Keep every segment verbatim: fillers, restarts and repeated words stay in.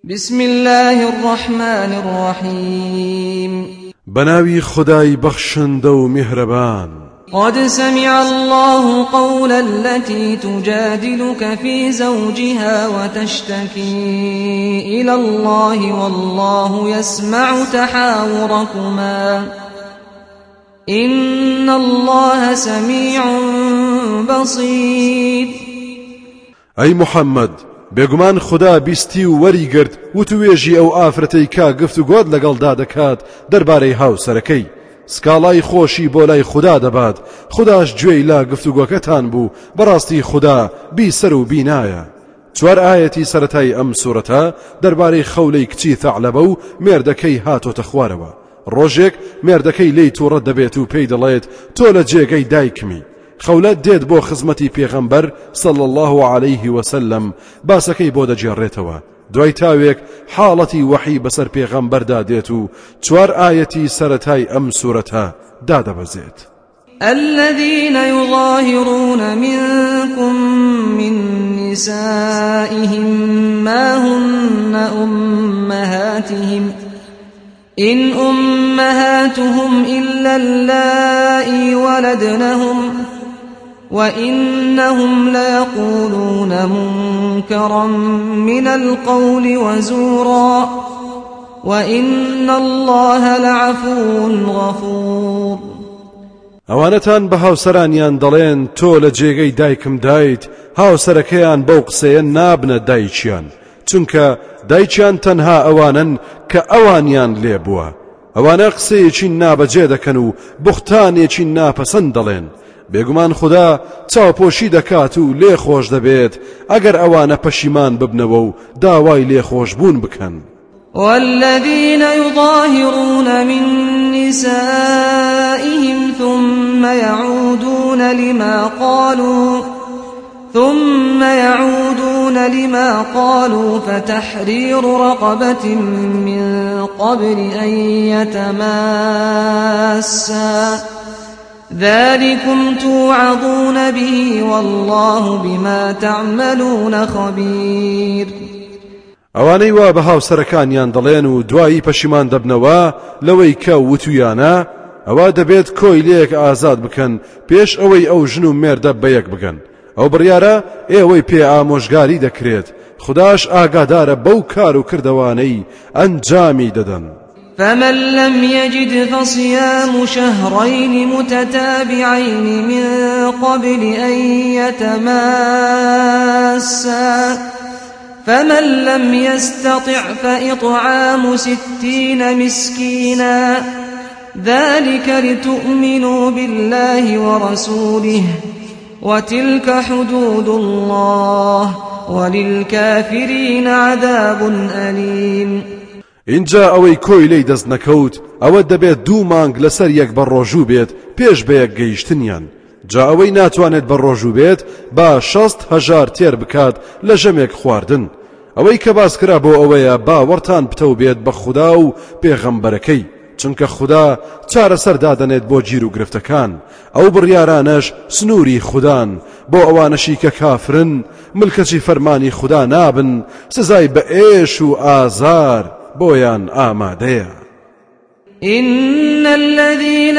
بسم الله الرحمن الرحيم بناوي خداي بخشند و مهربان. قد سمع الله قول التي تجادلك في زوجها وتشتكي إلى الله والله يسمع تحاوركما إن الله سميع بصير. أي محمد بێگومان خدا بیستی و وەریگرت وتوێژی ئەو ئافرەتەی کا گفتوگۆت لەگەڵدا دەکات دەربارەی هاوسەرەکەی. سکاڵای خۆشی بۆ لای خدا دەبات، خداش گوێی لا گفتوگۆکەتان بوو، بەڕاستی خدا بیسەر و بینایە. چوار ئاەتی سەرەتای ئەم سوورەتە دەربارەی خەولەی کچی تەعلەبە و مێردەکەی هاتۆتە خوارەوە. ڕۆژێک مێردەکەی لی تووڕە دەبێت و پێی دەڵێت تۆ لە جێگەی دایکمی. خەولەت دێت بۆ خزمەتی پێغەمبەر صلی الله عليه وسلم، باسەکەی بۆ دەجێڕێتەوە. دوای تاوێک حاڵەتی وحی بەسەر پێغەمبەردا دێت و چوار ئاەتی سەرەتای ئەم سوورەتە دادەبەزێت. الذين يظاهرون منكم من نسائهم ما هن أمهاتهم إن أمهاتهم إلا اللائي ولدنهم وإنهم ليقولون منكرا من القول وزورا وإن الله لعفو غفور. ئەوانەتان بە هاوسەرانیان دەڵێن تۆ لە جێگەی دایکم دایت، هاوسەرەکەیان بەو قسەیە نابنە دایکیان، چونکە دایکیان تەنها ئەوانن کە ئەوانیان لێ بووە. ئەوانە قسەیەکی نابەجێ دەکەن و بوختانێکی ناپەسەند دەڵێن. بێگومان خدا چاوپۆشی دەکات و لێ خۆش دەبێت ئەگەر ئەوانە پەشیمان ببنەوە و داوای لێ خۆشبوون بکەن. والذين يظاهرون من نسائهم ثم يعودون لما قالوا ثم يعودون لما قالوا فتحرير رقبة من قبل أن يتماسا ذلكم توعظون به والله بما تعملون خبير. ئەوانەی وا بە هاوسەرەکانیان دەڵێن و دوایی پەشیمان دەبنەوە لەوەی کە وتویانە، ئەوە دەبێت کۆی لێک ئازاد بکەن پێش ئەوەی ئەو ژن و مێردە بەیەک بگەن. ئەو بڕیارە ئێوەی پێ ئامۆژگاری دەکرێت، خداش ئاگادارە بەو کار و کردەوانەی ئەنجامی دەدەن. فمن لم يجد فصيام شهرين متتابعين من قبل أن يتماسا فمن لم يستطع فإطعام ستين مسكينا ذلك لتؤمنوا بالله ورسوله وتلك حدود الله وللكافرين عذاب أليم. اینجا ئەوەی کۆی لی دەست نەکەوت ئەوە دەبێت دوو مانگ لەسەر یەک بە ڕۆژوو بێت پێش بە یەک گەیشتنیان. جا ئەوەی ناتوانێت بە ڕۆژوو بێت با شەست هەژار تێر بکات لە ژەمێک خواردن. ئەوەی کە باس کرا بۆ ئەوەیە باوەڕتان پتەو بێت بە خوددا و پێغەمبەرەکەی، چونکە خوددا چارەسەر دادەنێت بۆ گیر و گرفتەکان. ئەو بڕیارانەش سنووری خوددان بۆ ئەوانەشی کە کافرن، ملکەچی فەرمانی خوددا نابن، سزای بە ئێش و ئازار بۆیان ئامادەیە. إن الذين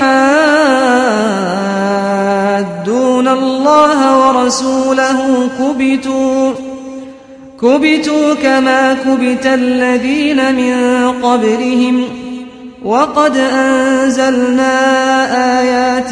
يحادون الله ورسوله كبتوا كبتوا كما كبت الذين من قبلهم وقد أنزلنا آيات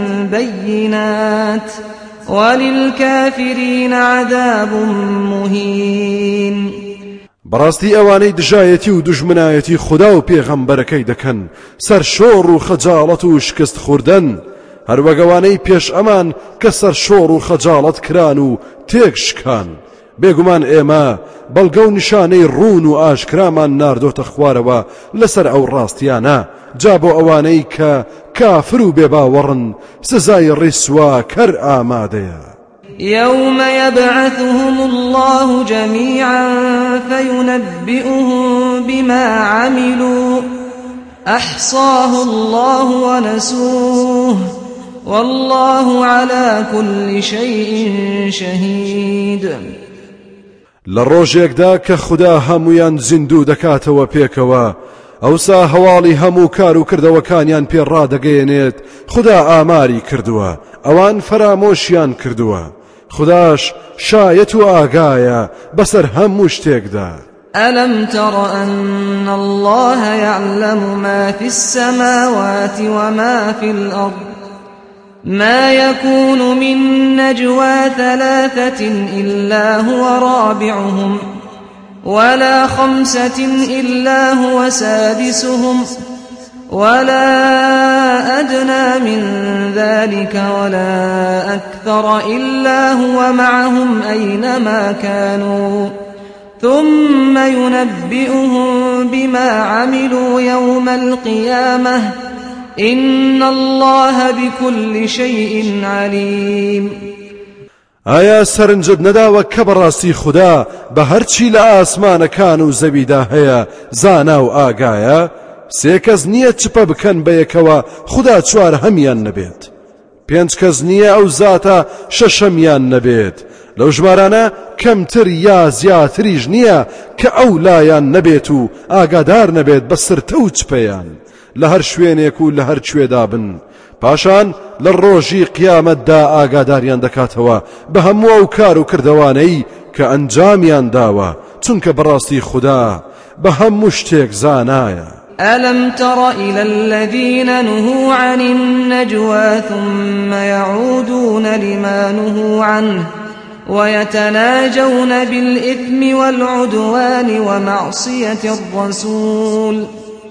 بينات وللكافرين عذاب مهين. بەڕاستی ئەوانەی دژایەتی و دوژمنایەتی خوددا و پێغەمبەرەکەی دەکەن، سەر شۆڕ و خەجاڵەت و شکست خوردن، هەروەگەوانەی پێش ئەمان کە سەر شۆڕ و خەجاڵەت کران و تێک شکان. بێگومان ئێمە بەڵگە و نیشانەی ڕوون و ئاشکرامان ناردۆتە خوارەوە لەسەر ئەو ڕاستیانە. جا بۆ ئەوانەی کە کافر و بێباوەڕن سزای ڕیسوا کەر ئامادەیە. يوم يبعثهم الله جميعا فينبئهم بما عملوا أحصاه الله ونسوه والله على كل شيء شهيد. لروجيكدا كخدا هميان زندو دكاتوا بيكوا ئەوسا هەواڵی هەموو کار و کردەوەکانیان پێ ڕادەگەیەنێت خدا ئاماری کردووە ئەوان فەرامۆشیان کردووە خداش شایەت و ئاگایە بەسەر هەموو شتێکدا. ألم تر أن الله يعلم ما في السماوات وما في الأرض ما يكون من نجوى ثلاثة إلا هو رابعهم ولا خمسة إلا هو سادسهم ولا أدنى من ذلك ولا أكثر إلا هو معهم أينما كانوا ثم ينبئهم بما عملوا يوم القيامة إن الله بكل شيء عليم. ئایا سەرنجت نەداوە کە بەڕاستی خوددا بە هەرچی لە ئاسمانەکان و زەویدا هەیە زانا و ئاگایە؟ سێ کەس نییە چپە بکەن بە یەکەوە خوددا چوار هەمیان نەبێت، پێنج کەس نییە ئەو زاتە شەشەمیان نەبێت، لەو ژمارانە کەمتر یا زیاتریش نییە کە ئەو لایان نەبێت و ئاگادار نەبێت بە سرتە و چپەیان لە هەر شوێنێک و لە هەر کوێدا بن. پاشان لە ڕۆژی قیامەتدا ئاگاداریان دەکاتەوە بە هەموو ئەو کار و کردەوانەی کە ئەنجامیان داوە، چونکە بەڕاستی خوددا بە هەموو شتێک زانایە. ألم تر إلى الذين نهوا عن النجوى ثم يعودون لما نهوا عنه ويتناجون بالإثم والعدوان ومعصية الرسول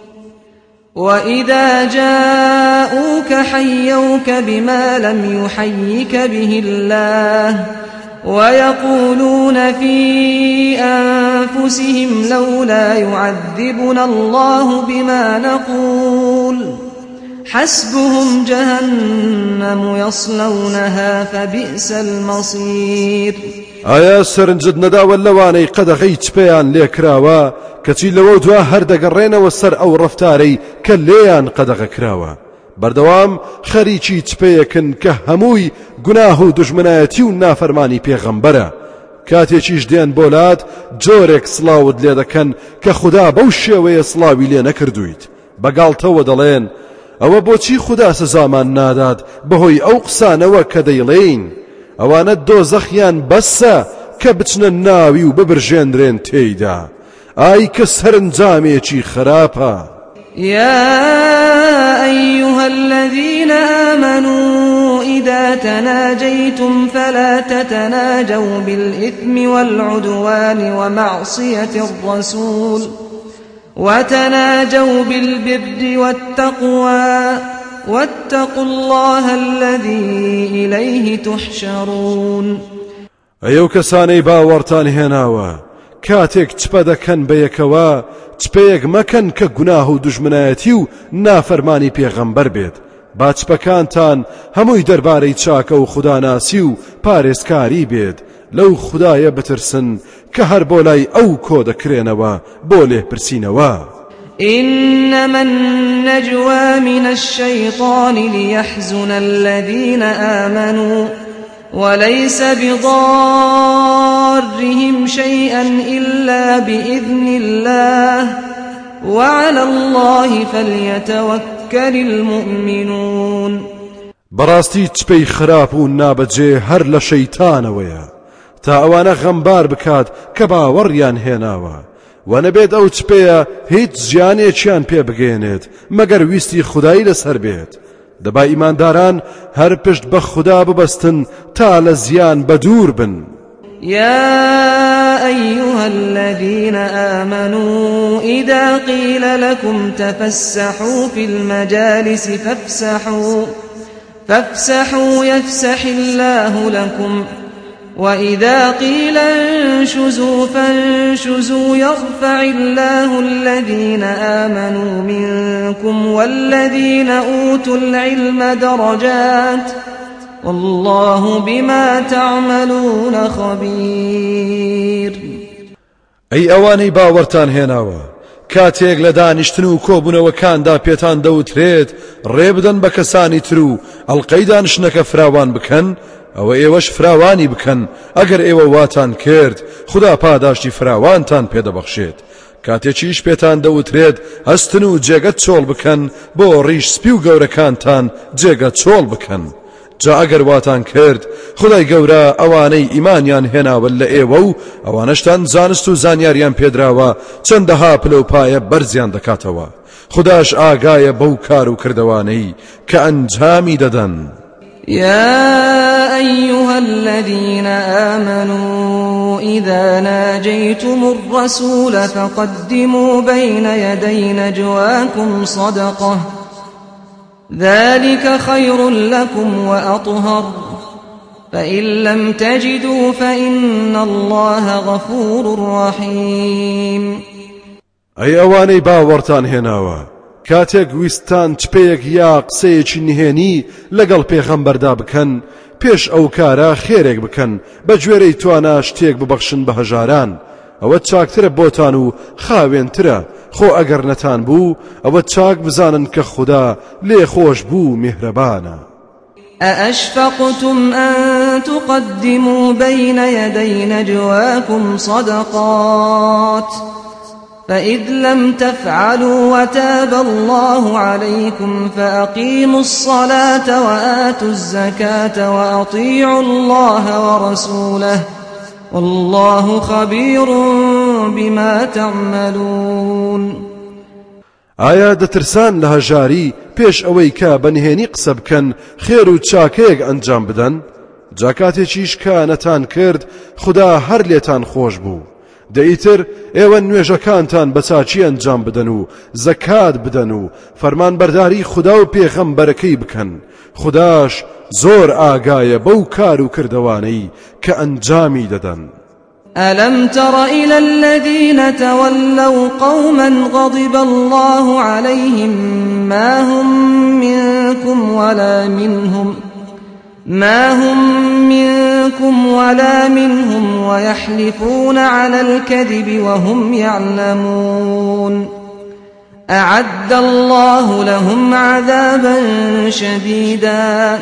وإذا جاءوك حيوك بما لم يحيك به الله ويقولون في أنفسهم لولا يعذبنا الله بما نقول حسبهم جهنم يصلونها فبئس المصير. ئایا سەرنجت نەداوە لەوانەی قەدەغەی چپەیان لێکراوە کەچی لەوە دوا هەردەگەڕێنەوە سەر ئەو ڕەفتارەی کە لێیان قەدەغە کراوە، بەردەوام خەریکی چپەیەکن کە هەمووی گوناه و دوژمنایەتی و نافەرمانی پێغەمبەرە. کاتێکیش دێن بۆلات جۆرێک سڵاوت لێ دەکەن کە خوددا بەو شێوەیە سڵاوی لێ نەکردویت، بەگاڵتەوە دەڵێن ئەوە بۆچی خوددا سزامان نادات بەهۆی ئەو قسانەوە کە دەیڵێین؟ ئەوانە دۆزەخیان بەسە کە بچنە ناوی و ببرژێنرێن تێیدا. ئای کە سەرنجامێکی خراپە. يا أيها الذين آمنوا إذا تناجيتم فلا تتناجوا بالإثم والعدوان ومعصية الرسول وتناجوا بالبر والتقوى واتقوا الله الذي إليه تحشرون. ئەو کەسانەی باوەڕتان هێناوە کاتێک چپە دەکەن بە یەکەوە چپەیەک مەکەن کە گوناه و دوژمنایەتی و نافەرمانی پێغەمبەر بێت، با چپەکانتان هەمووی دەربارەی چاکە و خوداناسی و پارێزکاری بێت، لەو خودایە بترسن کە هەر بۆ لای ئەو کۆ دەکرێنەوە بۆ لێپرسینەوە. إنما النجوى من الشيطان ليحزن الذين آمنوا وليس بضارهم شيئا إلا بإذن الله وعلى الله فليتوكل المؤمنون. بەڕاستی چپەی خراپ و نابەجێ هەر لە شەیتانەوەیە تا ئەوانە غەمبار بکات کە باوەڕیان هێناوە، و نەبێت ئەو چپەیە هیچ ژیانێکیان پێ بگەێنێت مەگەر ویستی خودایی لەسەر بێت. دەبا ئیمانداران هەر پشت بە خوددا ببەستن تا لە زیان بەدوور بن. يا أيها الذين آمنوا إذا قيل لكم تفسحوا في المجالس فافسحوا فافسحوا يفسح الله لكم وإذا قيل انشزوا فانشزوا يرفع الله الذين آمنوا منكم والذين أوتوا العلم درجات والله بما تعملون خبير. أي أواني باورتان هێناوە کاتێک لە دانیشتن و کۆبوونەوەکاندا پێتان دەوترێت ڕێبدەن بە کەسانی تر و ئەڵقەی دانشتنەکە فراوان بکەن، ئەوە ئێوەش فراوانی بکەن ئەگەر ئێوە واتان کرد خدا پاداشتی فراوانتان پێدەبەخشێت کاتێکیش پێتان دەوترێت هەستن و جێگە چۆڵ بکەن بۆ ڕیش سپی و گەورەکانتان جێگە چۆڵ بکەن جا ئەگەر واتان کرد خدای گەورە ئەوانەی ئیمانیان هێناوە لە ئێوە و ئەوانەشتان زانست و زانیاریان پێدراوە چەندەها پلەپایە بەرزیان دەکاتەوە خداش ئاگایە بەو کار و کردوانەی کە ئەنجامی دەدەن. يا أيها الذين آمنوا إذا ناجيتم الرسول فقدموا بين يدي نجواكم صدقة ذلك خير لكم وأطهر فإن لم تجدوا فإن الله غفور رحيم. أي أواني باورتان هناوا کاتێک ویستان چپەیەک یا قسەیەکی نهێنی لەگەڵ پێغەمبەردا بکەن پێش ئەو کارە خێرێک بکەن بە گوێرەی توانە شتێک ببەخشن بە هەژاران ئەوە چاکترە بۆتان و خاوێنترە خۆ ئەگەر نەتان بوو ئەوە چاک بزانن کە خوددا لێ خۆش بوو میهرەبانە. أأشفقتم أن تقدموا بين يدي نجواكم صدقات فإذ لم تفعلوا وتاب الله عليكم فأقيموا الصلاة وآتوا الزكاة وأطيعوا الله ورسوله والله خبير بما تعملون. ئایا دەترسان لە هەژاری پێش ئەوەی کە بەنهێنی قسە بکەن خێر و چاکەیەک ئەنجام بدەن جاکاتێکیش کە نەتان کرد خدا هەر لێتان خۆش بوو دەیتر ئێوە نوێژەکانتان بە چاچی ئەنجام بدەن و زەکات بدەن و فەرمانبەرداری خدا و پێغەمبەرەکەی بکەن خداش زۆر ئاگایە بەو کار و کردوانەی کە ئەنجامی دەدەن. ألم تر إلى الذين تولوا قوما غضب الله عليهم ما هم منكم ولا منهم ما هم منكم ولا منهم ويحلفون على الكذب وهم يعلمون أعد الله لهم عذابا شديدا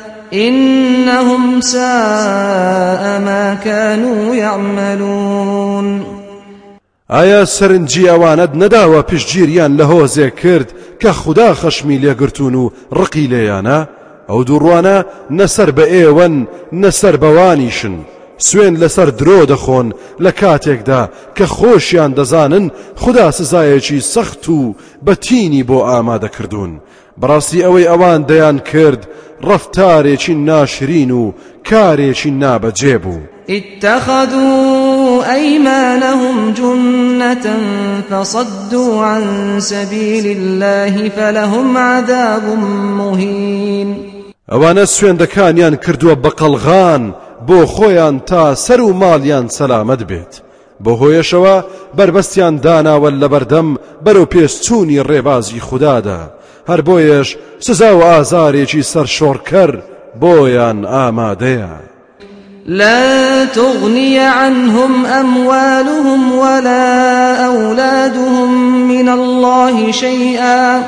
إنهم ساء ما كانوا يعملون. ئایا سەرنجی ئەوانت نەداوە پشتگیریان لە هۆزێک کرد کە خوددا خەشمی لێگرتون و ڕقی لێیانە ئەو دووڕوانە نەسەر بە ئێوەن نەسەر بەوانیشن سوێن لەسەر درۆ دەخۆن لە کاتێکدا کە خۆشیان دەزانن خوددا سزایەکی سەخت و بەتینی بۆ ئامادەکردوون بەڕاستی ئەوەی ئەوان دەیان کرد ڕەفتارێکی ناشرین و کارێکی نابەجێ بوو. اتخذوا أيمانهم جنة فصدوا عن سبيل الله فلهم عذاب مهين. ئەوانە سوێندەکانیان کردووە بەقەڵغان بۆ خۆیان تا سەر و ماڵیان سەلامەت بێت بۆ هۆیشەوە بربەستیان داناوە لە بەردەم بەرەو پێشچوونی ڕێبازی خوددادا هەر بۆیەش سزا و ئازارێکی سەرشۆڕکەر بۆیان ئامادەیە. لا تغني عنهم أموالهم ولا أولادهم من الله شيئا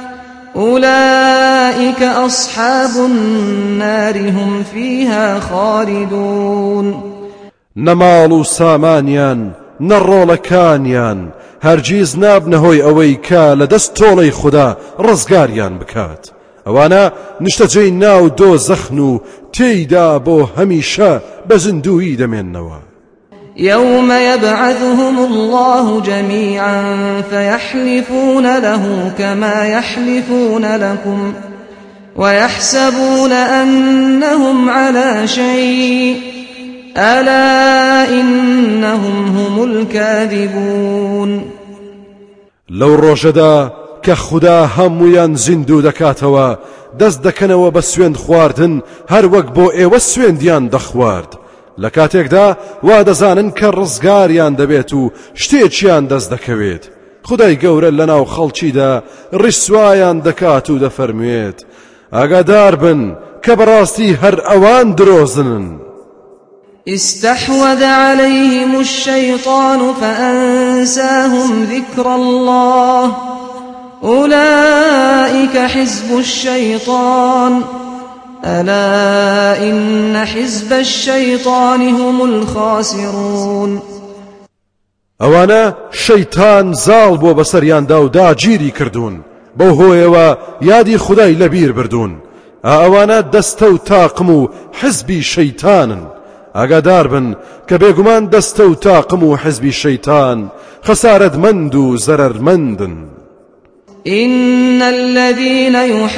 أولئك أصحاب النار هم فيها خالدون. نەماڵ و سامانیان نەڕۆڵەکانیان هەرگیز نابنەهۆی ئەوەی کە لە دەست تۆڵەی خوددا ڕزگاریان بکات ئەوانە نیشتەجێی ناو دۆزەخن و تێیدا بۆ هەمیشە بە زیندووی دەمێننەوە. يوم يبعثهم الله جميعا فيحلفون له كما يحلفون لكم ويحسبون أنهم على شيء ألا إنهم هم الكاذبون. لو ڕۆژەدا کە خوددا هەموویان زیندوو دەکاتەوە دەست دەکەنەوە بە سوێند خواردن هەر وەک بۆ ئێوە سوێندیان دەخوارد لە کاتێکدا وا دەزانن کە ڕزگاریان دەبێت و شتێکیان دەست دەکەوێت خدای گەورە لەناو خەڵکیدا ڕیسوایان دەکات و دەفەرموێت ئاگادار بن کە بەڕاستی هەر ئەوان درۆزنن. استحوذ عليهم الشيطان فأنساهم ذكر الله أولئك حزب الشيطان ألا إن حزب الشيطان هم الخاسرون ئەوانە شەیتان زاڵ بۆ بەسەریاندا و داگیری کردوون بەو هۆیەوە یادی خودای لەبیر بردوون ئەوانە دەستە و تاقم و حزبی شەیتانن ئاگادار بن کە بێگومان دەستە و تاقم و حزبی شەیتان خەسارەتمەند و زەرەرمەندن إن الذين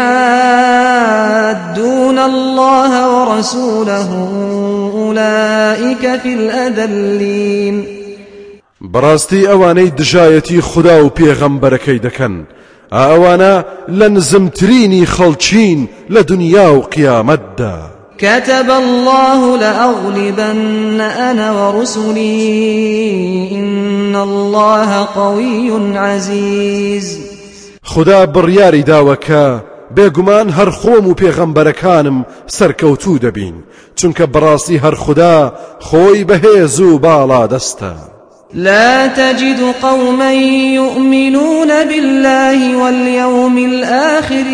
يحادون الله ورسوله أولئك في الأذلين بەڕاستی ئەوانەی دژایەتی خوددا و پێغەمبەرەکەی دەکەن ئەوانە لە نزمترینی خەڵچین لە دنیا و قیامەتدا كتب الله لأغلبن أنا ورسلي إن الله قوي عزيز خدا بڕیاری داوە کە بێگومان هەر خۆم و پێغەمبەرەکانم سەرکەوتوو دەبین چونکە بەڕاستی هەر خوددا خۆی بەهێز و باڵا دەستە لا تجد قوما يؤمنون بالله واليوم الآخر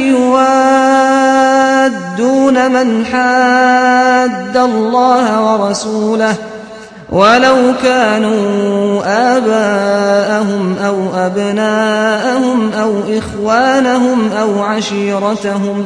يوادون من حاد الله ورسوله ولو كانوا آباءهم أو أبناءهم أو إخوانهم أو عشيرتهم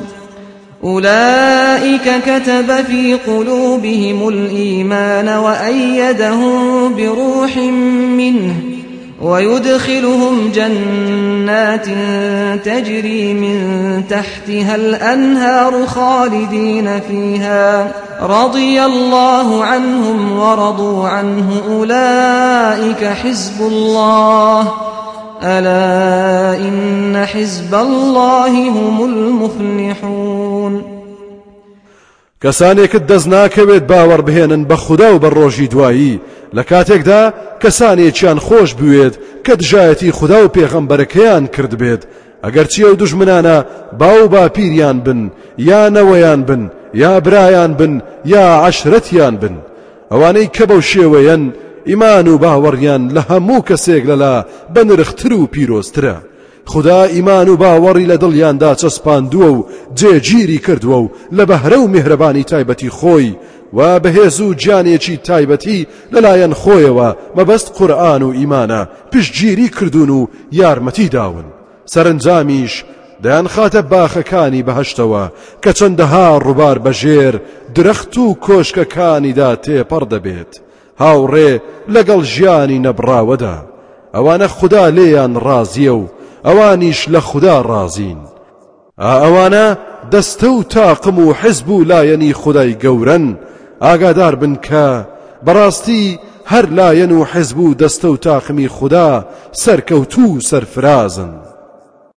أولئك كتب في قلوبهم الإيمان وأيدهم بروح منه ويدخلهم جنات تجري من تحتها الأنهار خالدين فيها رضي الله عنهم ورضوا عنه أولئك حزب الله ألا إن حزب الله هم المفلحون کەسانێکت دەست ناکەوێت باوەڕ بهێنن بە خوددا و بە ڕۆژی دوایی لە کاتێکدا کەسانێکیان خۆش بوێت کە دژایەتی خوددا و پێغەمبەرەکەیان کرد بێت ئەگەرچی ئەو دوژمنانە باو باپیریان بن یا نەوەیان بن یا برایان بن یا عەشرەتیان بن ئەوانەی کە بەو شێوەیەن ئیمان و باوەڕیان لە هەموو کەسێک لەلا بەنرختر و پیرۆزترە خدا ئیمان و باوەڕی لە دڵیاندا چەسپاندووە و جێگیری کردووە و لە بەهرە و میهرەبانی تایبەتی خۆی و بەهێز و گیانێکی تایبەتی لەلایەن خۆیەوە مەبەست قورئان و ئیمانە پشتگیری کردوون و یارمەتی داون سەرنجامیش دەیان خاتە باخەکانی بەهەشتەوە کە چەندەها ڕووبار بەژێر درەخت و کۆشکەکانیدا تێپەڕ دەبێت هاوڕێ لەگەڵ ژیانی نەبراوەدا ئەوانە خوددا لێیان ڕازیە و ئەوانیش لە خوددا ڕازین ئەوانە دەستە و تاقم و حزب و لایەنی خودای گەورەن ئاگادار بن کە بەڕاستی هەر لایەن و حزب و دەستە و تاقمی خوددا سەرکەوتوو سەرفرازن